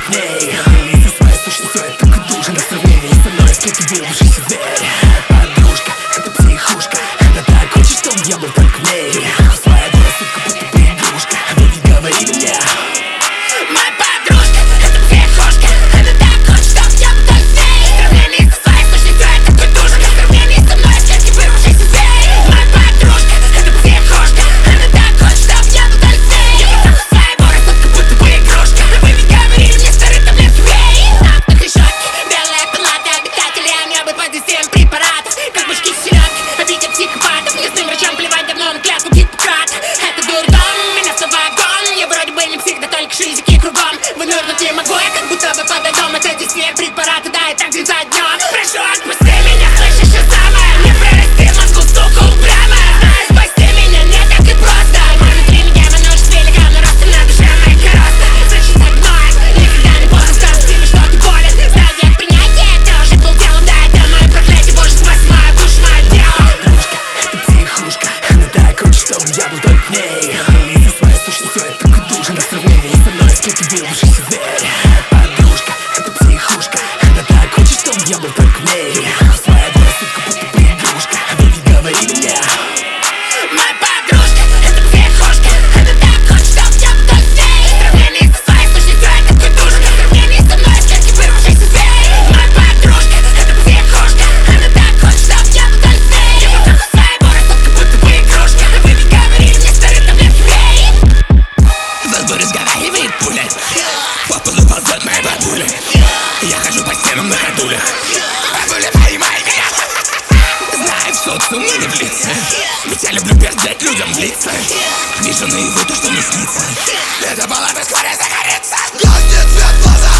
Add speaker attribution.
Speaker 1: к ней. Со своей сущностью это только душно на сравнении со мной, сколько вырвавшийся зверь. Подружка, это психушка, она так хочет, чтобы я был только в ней. Своя рассудка, будто бы игрушка, а вы не говорили мне.
Speaker 2: Моя подружка, это психушка, она так хочет, чтобы я был только в ней. В сравнении со своей сущностью это такой душка, в сравнении со мной сколько вырвавшийся зверь. Моя подружка, это психушка, она так хочет, чтобы я был только в ней. Я потом своего рассудка, будто бы игрушка, а вы ведь говорили мне старый таблетки вей. Там на решетке, белая палата, обитатели амебы под действием препаратов, как башки селедки, обидят психопатов. Местным врачам плевать давно на клятву Гиппократа. Это дурдом, меня в вагон. Я вроде бы не псих, да только шизики кругом. Вынырнуть не могу, я как будто бы под льдом. Это действие препарата, да, и так день за днем. Прошу, отпусти меня, слышишь, что самое? Не прорасти мозгу, сука, упрямая. Знаешь, спасти меня не так и просто. Может, для меня множество великан, но ростом на душе моя короста. Значит, так гноет, никогда не поздно сказать тебе, что ты болен. Стадия принятия, ты уже был телом, да, это мое проклятие, божество, моя душа, мое тело.
Speaker 1: Подружка, это психушка, она так хочет, чтобы я был только в ней. Со своей сущностью это только душно на сравнении со мной, сколько вырвавшийся зверь. Подружка, это психушка, она так хочет, чтобы я был только в ней. Своя рассудка, будто бы игрушка, а вы не говорили мне.
Speaker 2: Моя подружка, это психушка, она так хочет, чтобы я был только в ней. В сравнении со своей сущностью это такой душка, в сравнении со мной сколько вырвавшийся зверь. Моя подружка, это психушка, она так хочет, чтобы я был только в ней. Я потом своего рассудка, будто бы игрушка, а вы ведь говорили мне старый таблетки вей.
Speaker 3: Во дворе разговаривает пуля, по полу ползет моя бабуля. Я хожу по стенам на ходулях. Бабуля, поймай меня. Знаю, в социуме не влиться, ведь я люблю пердеть людям в лица. Вижу наяву то, что не снится. Это палата скоро загорится. Гаснет свет в глазах.